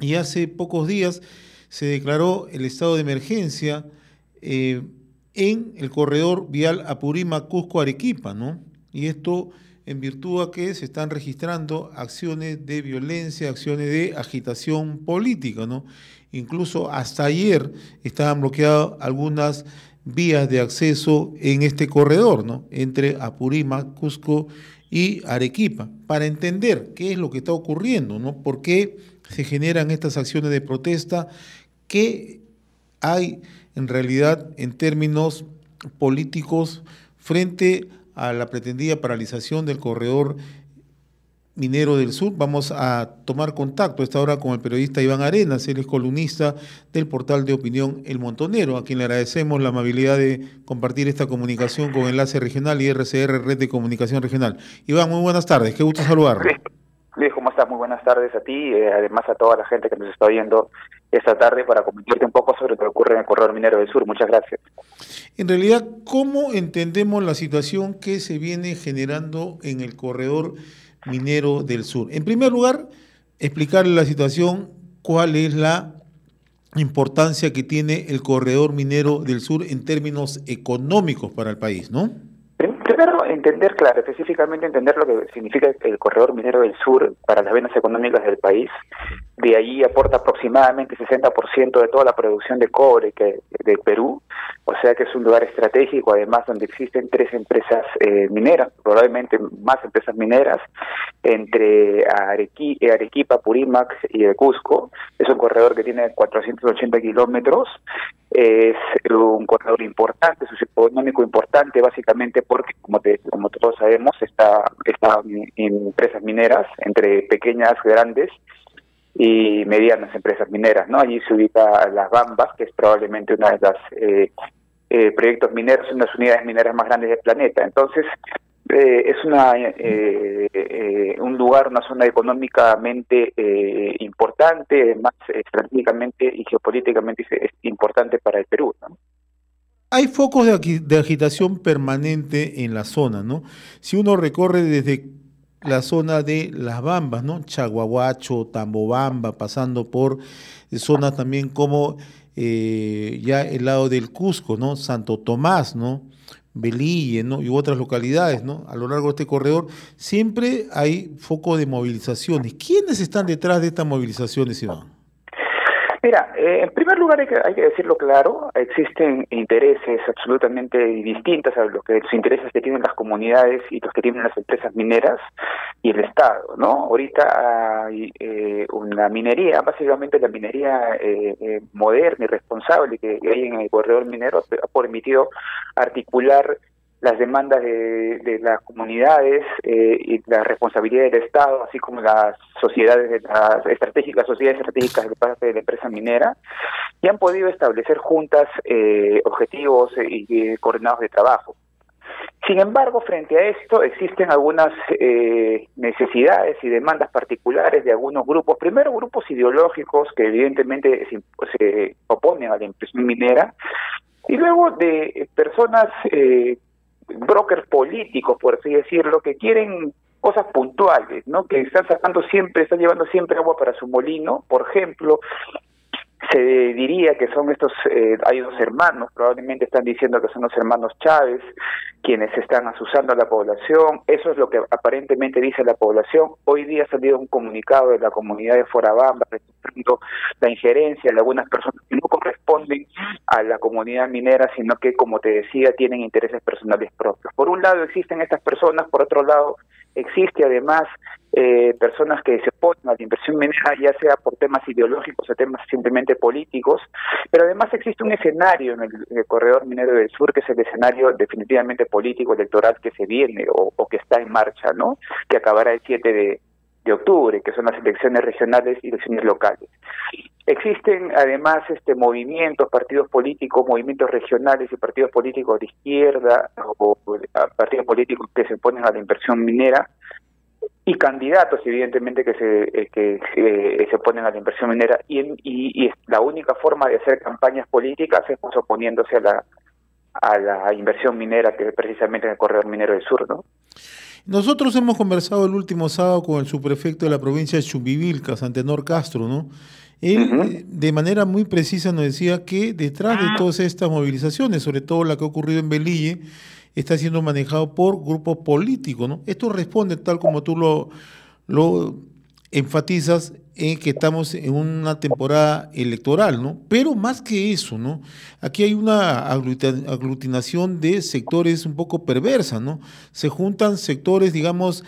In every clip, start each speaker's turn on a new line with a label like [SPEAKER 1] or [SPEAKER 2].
[SPEAKER 1] y hace pocos días se declaró el estado de emergencia en el corredor vial Apurímac-Cusco-Arequipa, ¿no? Y esto en virtud a que se están registrando acciones de violencia, acciones de agitación política, ¿no? Incluso hasta ayer estaban bloqueadas algunas vías de acceso en este corredor, ¿no? Entre Apurímac, Cusco y Arequipa, para entender qué es lo que está ocurriendo, ¿no? ¿Por qué se generan estas acciones de protesta? ¿Qué hay en realidad en términos políticos frente a la pretendida paralización del corredor minero del sur? Vamos a tomar contacto a esta hora con el periodista Iván Arenas, él es columnista del portal de opinión El Montonero, a quien le agradecemos la amabilidad de compartir esta comunicación con Enlace Regional y RCR, Red de Comunicación Regional. Iván, muy buenas tardes, qué gusto saludarlo.
[SPEAKER 2] Luis, ¿cómo estás? Muy buenas tardes a ti, además a toda la gente que nos está oyendo esta tarde para comentarte un poco sobre lo que ocurre en el corredor minero del sur. Muchas gracias.
[SPEAKER 1] En realidad, ¿cómo entendemos la situación que se viene generando en el corredor minero del sur? En primer lugar, explicarle la situación, cuál es la importancia que tiene el corredor minero del sur en términos económicos para el país, ¿no?
[SPEAKER 2] Primero, entender, claro, específicamente entender lo que significa el corredor minero del sur para las venas económicas del país. De allí aporta aproximadamente 60% de toda la producción de cobre del Perú, o sea que es un lugar estratégico, además donde existen 3 empresas mineras, probablemente más empresas mineras, entre Arequipa, Purímac y el Cusco. Es un corredor que tiene 480 kilómetros, es un corredor importante, socioeconómico importante, básicamente porque, como todos sabemos, está en empresas mineras, entre pequeñas, grandes y medianas empresas mineras, ¿no? Allí se ubica Las Bambas, que es probablemente una de las proyectos mineros, una de las unidades mineras más grandes del planeta. Entonces, es un lugar, una zona económicamente importante, además estratégicamente y geopolíticamente es importante para el Perú, ¿no?
[SPEAKER 1] Hay focos de agitación permanente en la zona, ¿no? Si uno recorre desde la zona de Las Bambas, ¿no? Chaguahuacho, Tambobamba, pasando por zonas también como ya el lado del Cusco, ¿no? Santo Tomás, ¿no? Velille, ¿no? Y otras localidades, ¿no? A lo largo de este corredor siempre hay foco de movilizaciones. ¿Quiénes están detrás de estas movilizaciones, Iván?
[SPEAKER 2] Mira, en primer lugar hay que decirlo claro, existen intereses absolutamente distintos a los intereses que tienen las comunidades y los que tienen las empresas mineras y el Estado, ¿no? Ahorita hay una minería, básicamente la minería moderna y responsable que hay en el corredor minero ha permitido articular las demandas de las comunidades y la responsabilidad del Estado, así como las sociedades sociedades estratégicas de parte de la empresa minera, y han podido establecer juntas objetivos y coordinados de trabajo. Sin embargo, frente a esto existen algunas necesidades y demandas particulares de algunos grupos, primero grupos ideológicos que evidentemente se oponen a la impresión minera, y luego de personas brokers políticos, por así decirlo, que quieren cosas puntuales, ¿no? Que están están llevando siempre agua para su molino. Por ejemplo, se diría que son hay 2 hermanos, probablemente están diciendo que son los hermanos Chávez, quienes están asusando a la población. Eso es lo que aparentemente dice la población. Hoy día ha salido un comunicado de la comunidad de Forabamba respecto la injerencia de algunas personas que no corresponden a la comunidad minera, sino que, como te decía, tienen intereses personales propios. Por un lado existen estas personas, por otro lado existe además personas que se oponen a la inversión minera, ya sea por temas ideológicos o temas simplemente políticos, pero además existe un escenario en el corredor minero del sur, que es el escenario definitivamente político electoral que se viene o que está en marcha, ¿no? Que acabará el 7 de octubre, que son las elecciones regionales y elecciones locales. Existen además movimientos, partidos políticos, movimientos regionales y partidos políticos de izquierda o partidos políticos que se oponen a la inversión minera, y candidatos evidentemente que se oponen a la inversión minera, y la única forma de hacer campañas políticas es oponiéndose a la inversión minera, que es precisamente en el corredor minero del sur, ¿no?
[SPEAKER 1] Nosotros hemos conversado el último sábado con el subprefecto de la provincia de Chumbivilcas, Antenor Castro, ¿no? Él
[SPEAKER 2] Ujú.
[SPEAKER 1] de manera muy precisa nos decía que detrás de todas estas movilizaciones, sobre todo la que ha ocurrido en Velille, está siendo manejado por grupos políticos, ¿no? Esto responde, tal como tú lo enfatizas, en que estamos en una temporada electoral, ¿no? Pero más que eso, ¿no? Aquí hay una aglutinación de sectores un poco perversa, ¿no? Se juntan sectores, digamos,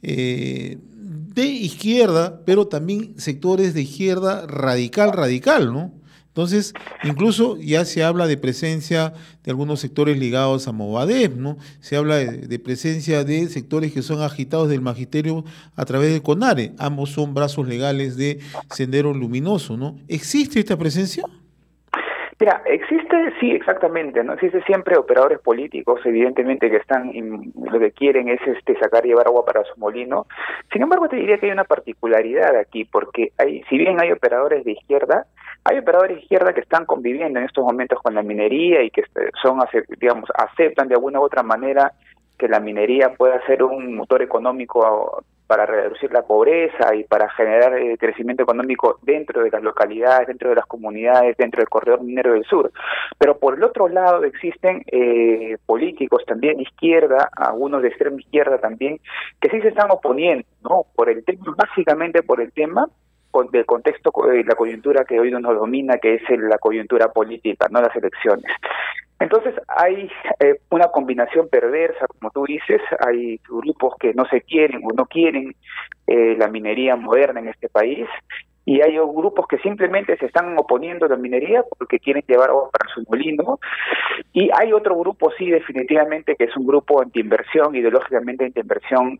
[SPEAKER 1] de izquierda, pero también sectores de izquierda radical, ¿no? Entonces, incluso ya se habla de presencia de algunos sectores ligados a Movadef, ¿no? Se habla de presencia de sectores que son agitados del magisterio a través de CONARE. Ambos son brazos legales de Sendero Luminoso, ¿no? ¿Existe esta presencia?
[SPEAKER 2] Mira, existe, sí, exactamente, ¿no? Existe siempre operadores políticos, evidentemente, que están, lo que quieren es llevar agua para su molino. Sin embargo, te diría que hay una particularidad aquí, porque si bien hay operadores de izquierda, hay operadores de izquierda que están conviviendo en estos momentos con la minería y que digamos, aceptan de alguna u otra manera que la minería pueda ser un motor económico para reducir la pobreza y para generar crecimiento económico dentro de las localidades, dentro de las comunidades, dentro del corredor minero del sur. Pero por el otro lado existen políticos también de izquierda, algunos de extrema izquierda también, que sí se están oponiendo, ¿no? Por el tema, básicamente por el tema del contexto, la coyuntura que hoy nos domina, que es la coyuntura política, no las elecciones. Entonces hay una combinación perversa, como tú dices, hay grupos que no se quieren o no quieren la minería moderna en este país, y hay grupos que simplemente se están oponiendo a la minería porque quieren llevar agua para su molino, y hay otro grupo, sí, definitivamente, que es un grupo antiinversión, ideológicamente antiinversión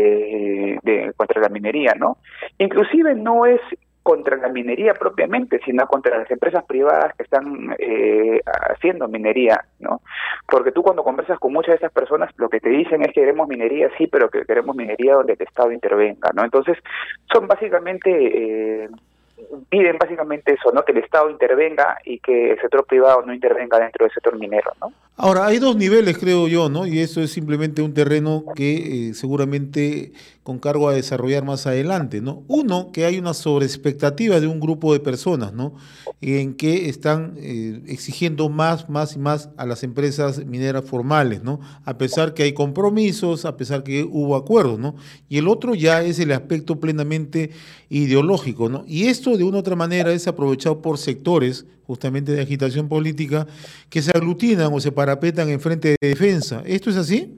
[SPEAKER 2] contra la minería, ¿no? Inclusive no es contra la minería propiamente, sino contra las empresas privadas que están haciendo minería, ¿no? Porque tú cuando conversas con muchas de esas personas, lo que te dicen es que queremos minería, sí, pero que queremos minería donde el Estado intervenga, ¿no? Entonces, son básicamente, piden básicamente eso, ¿no? Que el Estado intervenga y que el sector privado no intervenga dentro del sector minero, ¿no?
[SPEAKER 1] Ahora, hay dos niveles, creo yo, ¿no? Y eso es simplemente un terreno que seguramente con cargo a desarrollar más adelante, ¿no? Uno, que hay una sobreexpectativa de un grupo de personas, ¿no? En que están exigiendo más y más a las empresas mineras formales, ¿no? A pesar que hay compromisos, a pesar que hubo acuerdos, ¿no? Y el otro ya es el aspecto plenamente ideológico, ¿no? Y esto de una u otra manera es aprovechado por sectores justamente de agitación política que se aglutinan o se parapetan en frente de defensa. ¿Esto es así?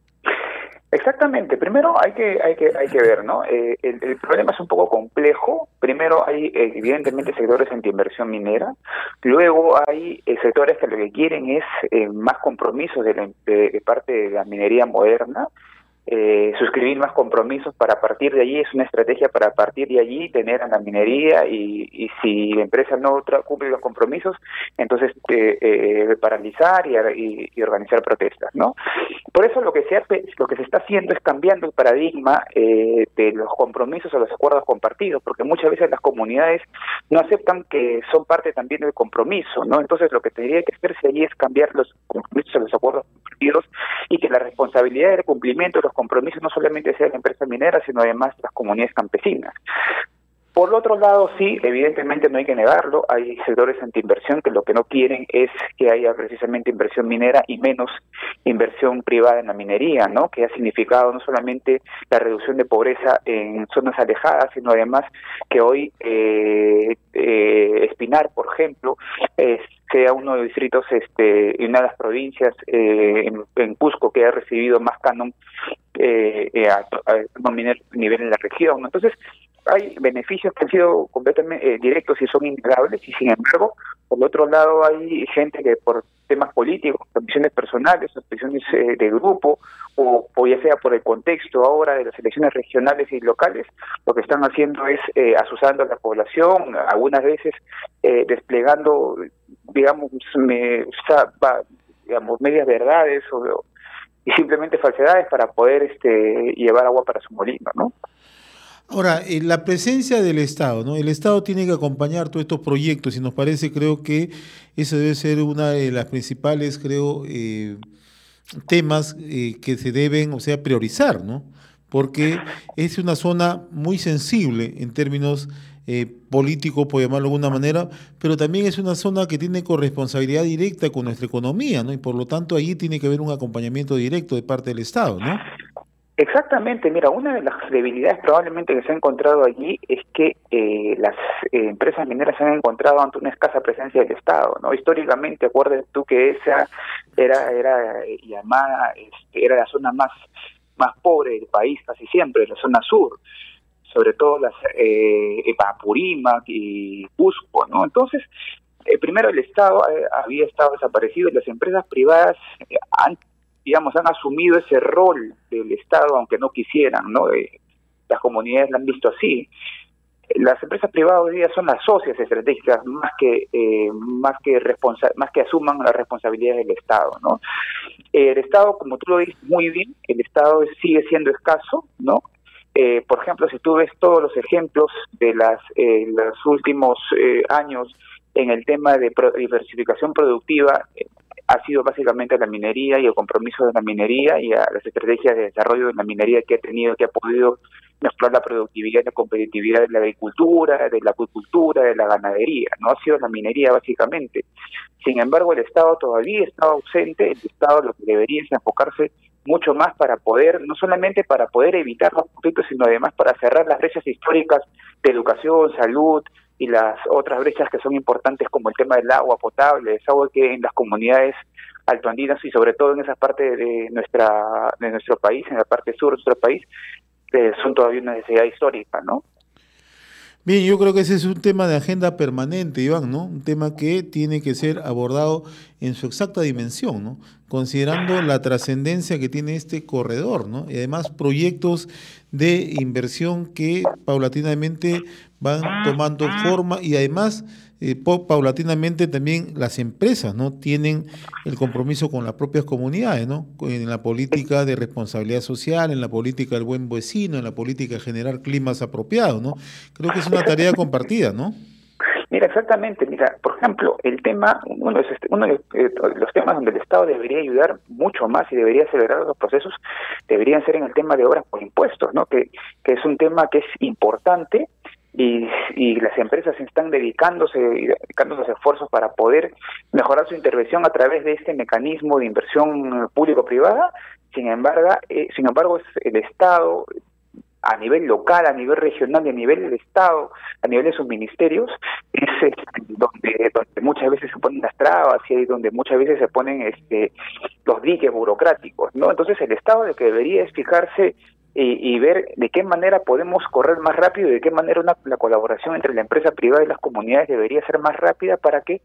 [SPEAKER 2] Exactamente. Primero hay que ver, ¿no? El problema es un poco complejo. Primero hay evidentemente sectores antiinversión minera. Luego hay sectores que lo que quieren es más compromisos de parte de la minería moderna. Suscribir más compromisos para partir de allí, es una estrategia para partir de allí tener a la minería y si la empresa no cumple los compromisos, entonces paralizar y organizar protestas, ¿no? Por eso lo que se está haciendo es cambiando el paradigma de los compromisos a los acuerdos compartidos, porque muchas veces las comunidades no aceptan que son parte también del compromiso, ¿no? Entonces lo que tendría que hacerse allí es cambiar los compromisos a los acuerdos compartidos y que la responsabilidad del cumplimiento de los compromisos no solamente sea de la empresa minera, sino además de las comunidades campesinas. Por el otro lado, sí, evidentemente no hay que negarlo, hay sectores antiinversión que lo que no quieren es que haya precisamente inversión minera y menos inversión privada en la minería, ¿no? Que ha significado no solamente la reducción de pobreza en zonas alejadas, sino además que hoy Espinar, por ejemplo, sea uno de los distritos y una de las provincias en Cusco que ha recibido más canon a nivel en la región, ¿no? Entonces, hay beneficios que han sido completamente directos y son innegables, y sin embargo, por el otro lado hay gente que por temas políticos, ambiciones personales, ambiciones de grupo, o ya sea por el contexto ahora de las elecciones regionales y locales, lo que están haciendo es asusando a la población, algunas veces desplegando, digamos, medias verdades y simplemente falsedades para poder llevar agua para su molino, ¿no?
[SPEAKER 1] Ahora, la presencia del Estado, ¿no? El Estado tiene que acompañar todos estos proyectos y nos parece, creo que eso debe ser una de las principales, creo, temas que se deben, o sea, priorizar, ¿no? Porque es una zona muy sensible en términos políticos, por llamarlo de alguna manera, pero también es una zona que tiene corresponsabilidad directa con nuestra economía, ¿no? Y por lo tanto allí tiene que haber un acompañamiento directo de parte del Estado, ¿no?
[SPEAKER 2] Exactamente, mira, una de las debilidades probablemente que se ha encontrado allí es que las empresas mineras se han encontrado ante una escasa presencia del Estado, ¿no? Históricamente, acuérdate tú que esa era llamada, era la zona más pobre del país casi siempre, la zona sur, sobre todo las Apurímac y Cusco, ¿no? Entonces, primero el Estado había estado desaparecido y las empresas privadas han asumido ese rol del Estado, aunque no quisieran, ¿no? Las comunidades lo han visto así. Las empresas privadas hoy día son las socias estratégicas más que asuman las responsabilidades del Estado, ¿no? El Estado, como tú lo dices muy bien, el Estado sigue siendo escaso, ¿no? Por ejemplo, si tú ves todos los ejemplos de los últimos años en el tema de diversificación productiva, ha sido básicamente la minería y el compromiso de la minería y a las estrategias de desarrollo de la minería que ha podido mejorar la productividad y la competitividad de la agricultura, de la acuicultura, de la ganadería. No ha sido la minería básicamente. Sin embargo, el Estado todavía está ausente. El Estado lo que debería es enfocarse mucho más para poder, no solamente para poder evitar los conflictos, sino además para cerrar las brechas históricas de educación, salud, y las otras brechas que son importantes como el tema del agua potable, es agua que en las comunidades altoandinas y sobre todo en esa parte de nuestro país, en la parte sur de nuestro país, son todavía una necesidad histórica, ¿no?
[SPEAKER 1] Bien, yo creo que ese es un tema de agenda permanente, Iván, ¿no? Un tema que tiene que ser abordado en su exacta dimensión, ¿no? Considerando la trascendencia que tiene este corredor, ¿no? Y además proyectos de inversión que paulatinamente van tomando forma y además paulatinamente también las empresas, ¿no? Tienen el compromiso con las propias comunidades, ¿no? En la política de responsabilidad social, en la política del buen vecino, en la política de generar climas apropiados, ¿no? Creo que es una tarea compartida, ¿no?
[SPEAKER 2] Mira, exactamente, mira, por ejemplo, uno de los temas donde el Estado debería ayudar mucho más y debería acelerar los procesos, deberían ser en el tema de obras por impuestos, ¿no? Que es un tema que es importante y las empresas están dedicando los esfuerzos para poder mejorar su intervención a través de este mecanismo de inversión público-privada. Sin embargo, es el Estado a nivel local, a nivel regional y a nivel del Estado, a nivel de sus ministerios, es donde muchas veces se ponen las trabas y donde muchas veces se ponen los diques burocráticos, ¿no? Entonces el Estado lo que debería es fijarse y ver de qué manera podemos correr más rápido y de qué manera la colaboración entre la empresa privada y las comunidades debería ser más rápida para que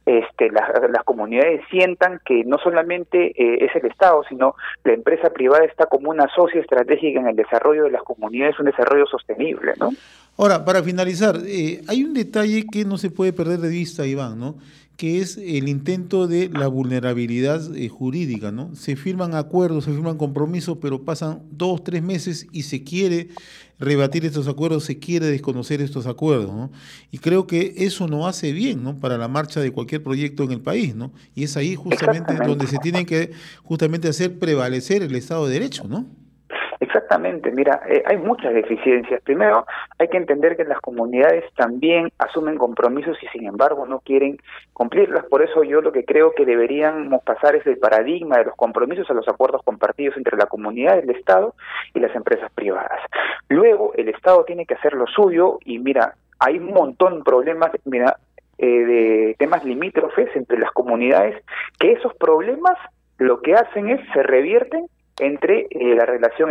[SPEAKER 2] las comunidades sientan que no solamente es el Estado, sino la empresa privada está como una socia estratégica en el desarrollo de las comunidades, un desarrollo sostenible, ¿no?
[SPEAKER 1] Ahora, para finalizar, hay un detalle que no se puede perder de vista, Iván, ¿no? Que es el intento de la vulnerabilidad jurídica, ¿no? Se firman acuerdos, se firman compromisos, pero pasan 2, 3 meses y se quiere rebatir estos acuerdos, se quiere desconocer estos acuerdos, ¿no? Y creo que eso no hace bien, ¿no? Para la marcha de cualquier proyecto en el país, ¿no? Y es ahí justamente donde se tiene que justamente hacer prevalecer el Estado de Derecho, ¿no?
[SPEAKER 2] Exactamente, mira, hay muchas deficiencias. Primero, hay que entender que las comunidades también asumen compromisos y sin embargo no quieren cumplirlas. Por eso yo lo que creo que deberíamos pasar es del paradigma de los compromisos a los acuerdos compartidos entre la comunidad, el Estado y las empresas privadas. Luego, el Estado tiene que hacer lo suyo y mira, hay un montón de problemas, mira, de temas limítrofes entre las comunidades, que esos problemas lo que hacen es se revierten entre la relación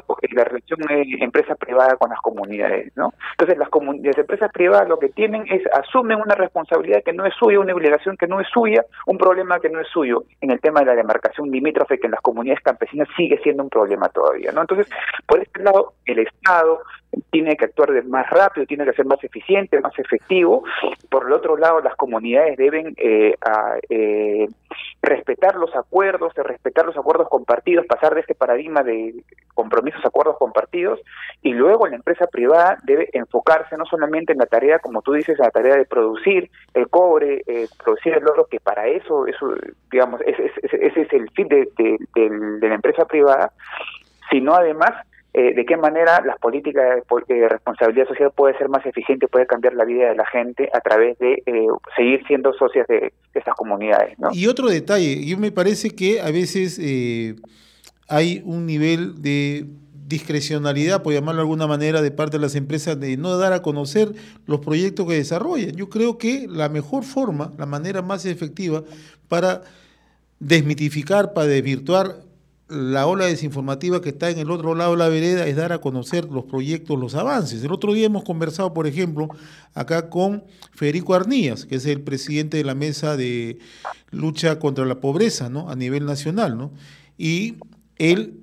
[SPEAKER 2] empresa privada con las comunidades, ¿no? Entonces las empresas privadas lo que tienen es asumen una responsabilidad que no es suya, una obligación que no es suya, un problema que no es suyo en el tema de la demarcación limítrofe que en las comunidades campesinas sigue siendo un problema todavía, ¿no? Entonces, por este lado, el Estado tiene que actuar más rápido, tiene que ser más eficiente, más efectivo. Por el otro lado, las comunidades deben respetar los acuerdos compartidos, pasar de este paradigma de compromisos a acuerdos compartidos, y luego la empresa privada debe enfocarse no solamente en la tarea, como tú dices, en la tarea de producir el cobre, producir el oro, que para eso digamos, ese es el fin de la empresa privada, sino además de qué manera las políticas de responsabilidad social puede ser más eficiente, puede cambiar la vida de la gente a través de seguir siendo socias de estas comunidades, ¿no?
[SPEAKER 1] Y otro detalle, yo me parece que a veces hay un nivel de discrecionalidad, por llamarlo de alguna manera, de parte de las empresas de no dar a conocer los proyectos que desarrollan. Yo creo que la mejor forma, la manera más efectiva para desmitificar, para desvirtuar la ola desinformativa que está en el otro lado de la vereda es dar a conocer los proyectos, los avances. El otro día hemos conversado, por ejemplo, acá con Federico Arnías, que es el presidente de la Mesa de Lucha contra la Pobreza, ¿no?, a nivel nacional, ¿no? Y él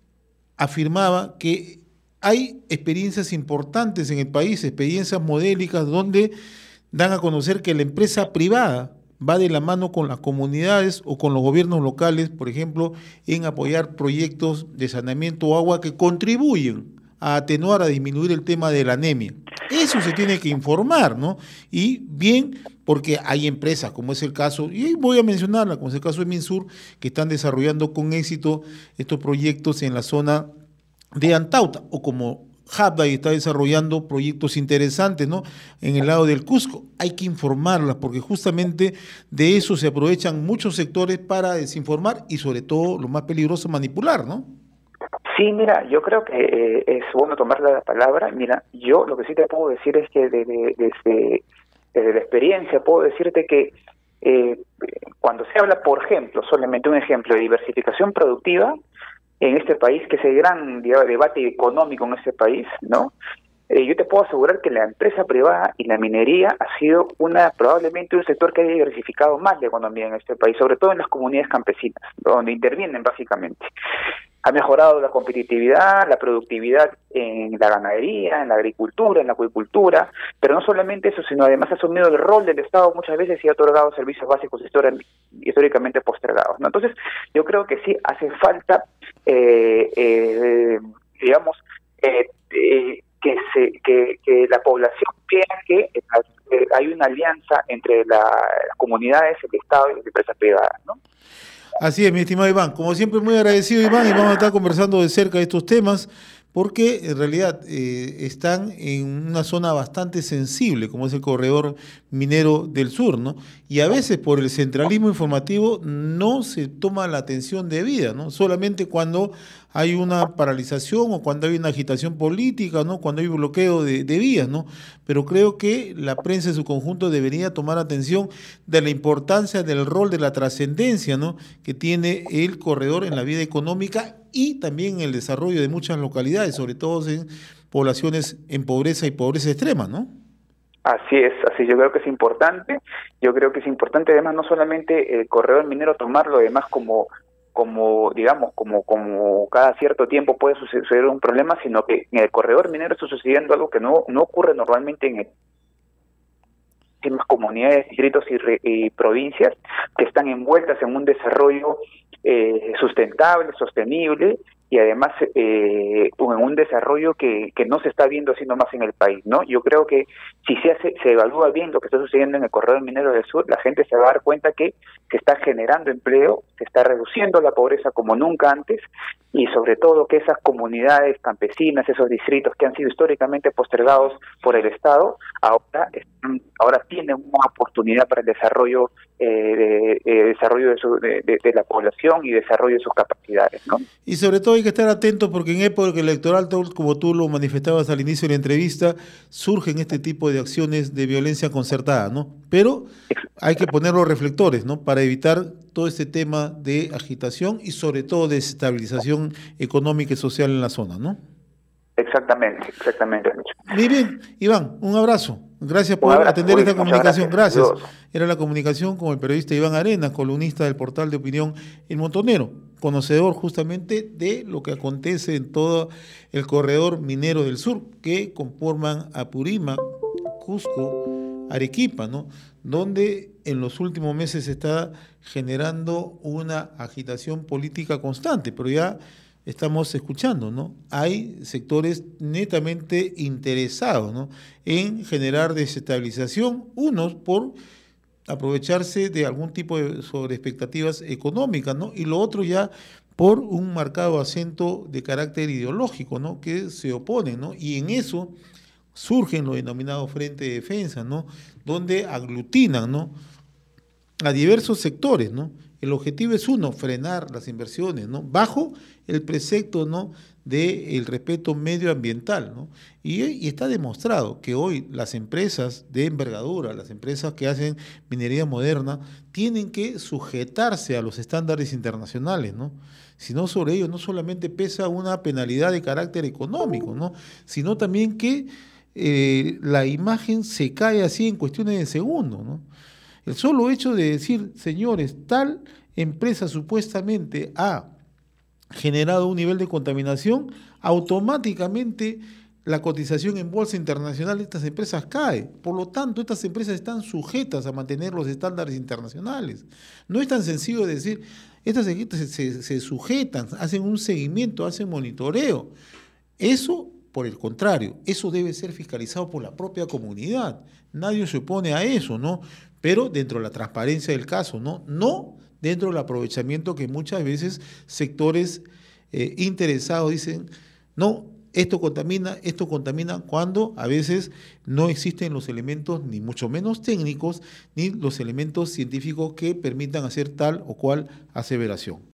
[SPEAKER 1] afirmaba que hay experiencias importantes en el país, experiencias modélicas donde dan a conocer que la empresa privada va de la mano con las comunidades o con los gobiernos locales, por ejemplo, en apoyar proyectos de saneamiento o agua que contribuyen a atenuar, a disminuir el tema de la anemia. Eso se tiene que informar, ¿no? Y bien, porque hay empresas, como es el caso, y voy a mencionarla, como es el caso de Minsur, que están desarrollando con éxito estos proyectos en la zona de Antauta, o como Habday está desarrollando proyectos interesantes, ¿no?, en el lado del Cusco. Hay que informarlas porque justamente de eso se aprovechan muchos sectores para desinformar y sobre todo, lo más peligroso, manipular, ¿no?
[SPEAKER 2] Sí, mira, yo creo que es bueno tomar la palabra. Mira, yo lo que sí te puedo decir es que desde la experiencia puedo decirte que cuando se habla, por ejemplo, solamente un ejemplo de diversificación productiva, en este país, que es el gran debate económico en este país, ¿no? Yo te puedo asegurar que la empresa privada y la minería ha sido probablemente un sector que ha diversificado más la economía en este país, sobre todo en las comunidades campesinas, donde intervienen básicamente. Ha mejorado la competitividad, la productividad en la ganadería, en la agricultura, en la acuicultura, pero no solamente eso, sino además ha asumido el rol del Estado muchas veces y ha otorgado servicios básicos históricamente postergados, ¿no? Entonces, yo creo que sí hace falta, digamos, que la población vea que hay una alianza entre las comunidades, el Estado y las empresas privadas, ¿no?
[SPEAKER 1] Así es, mi estimado Iván. Como siempre, muy agradecido, Iván, y vamos a estar conversando de cerca de estos temas, porque en realidad están en una zona bastante sensible, como es el corredor minero del sur, ¿no? Y a veces por el centralismo informativo no se toma la atención debida, ¿no? Solamente cuando hay una paralización o cuando hay una agitación política, ¿no?, cuando hay un bloqueo de vías, ¿no? Pero creo que la prensa en su conjunto debería tomar atención de la importancia del rol, de la trascendencia, ¿no?, que tiene el corredor en la vida económica y también en el desarrollo de muchas localidades, sobre todo en poblaciones en pobreza y pobreza extrema, ¿no?
[SPEAKER 2] Así es, así yo creo que es importante. Yo creo que es importante además no solamente el corredor minero tomarlo además como cada cierto tiempo puede suceder un problema, sino que en el corredor minero está sucediendo algo que no ocurre normalmente en comunidades, distritos y provincias que están envueltas en un desarrollo sustentable, sostenible, y además en un desarrollo que no se está viendo así nomás en el país, ¿no? Yo creo que si se evalúa bien lo que está sucediendo en el corredor minero del sur, la gente se va a dar cuenta que se está generando empleo, se está reduciendo la pobreza como nunca antes, y sobre todo que esas comunidades campesinas, esos distritos que han sido históricamente postergados por el Estado, ahora tienen una oportunidad para el desarrollo de la población y desarrollo de sus capacidades, ¿no?
[SPEAKER 1] Y sobre todo hay que estar atentos porque en época electoral, como tú lo manifestabas al inicio de la entrevista, surgen este tipo de acciones de violencia concertada, ¿no? Pero hay que poner los reflectores, ¿no?, para evitar todo este tema de agitación y sobre todo de desestabilización económica y social en la zona, ¿no?
[SPEAKER 2] Exactamente.
[SPEAKER 1] Muy bien, Iván, un abrazo. Gracias por atender esta comunicación. Gracias. Era la comunicación con el periodista Iván Arenas, columnista del portal de opinión El Montonero, conocedor justamente de lo que acontece en todo el corredor minero del sur, que conforman Apurímac, Cusco, Arequipa, ¿no?, donde en los últimos meses se está generando una agitación política constante, pero ya estamos escuchando, ¿no? Hay sectores netamente interesados, ¿no?, en generar desestabilización, unos por aprovecharse de algún tipo de sobreexpectativas económicas, ¿no?, y lo otro ya por un marcado acento de carácter ideológico, ¿no? Que se oponen, ¿no? Y en eso surgen los denominados frentes de defensa, ¿no? Donde aglutinan, ¿no? A diversos sectores, ¿no? El objetivo es uno, frenar las inversiones, ¿no? Bajo el precepto, ¿no? del respeto medioambiental, ¿no? Y está demostrado que hoy las empresas de envergadura, las empresas que hacen minería moderna, tienen que sujetarse a los estándares internacionales, ¿no? Si no, sobre ello no solamente pesa una penalidad de carácter económico, ¿no? Sino también que la imagen se cae así en cuestiones de segundos, ¿no? El solo hecho de decir, señores, tal empresa supuestamente ha generado un nivel de contaminación, automáticamente la cotización en bolsa internacional de estas empresas cae. Por lo tanto, estas empresas están sujetas a mantener los estándares internacionales. No es tan sencillo decir, estas empresas se sujetan, hacen un seguimiento, hacen monitoreo. Eso, por el contrario, eso debe ser fiscalizado por la propia comunidad. Nadie se opone a eso, ¿no? Pero dentro de la transparencia del caso, ¿no? No dentro del aprovechamiento que muchas veces sectores interesados dicen, no, esto contamina, cuando a veces no existen los elementos, ni mucho menos técnicos, ni los elementos científicos que permitan hacer tal o cual aseveración.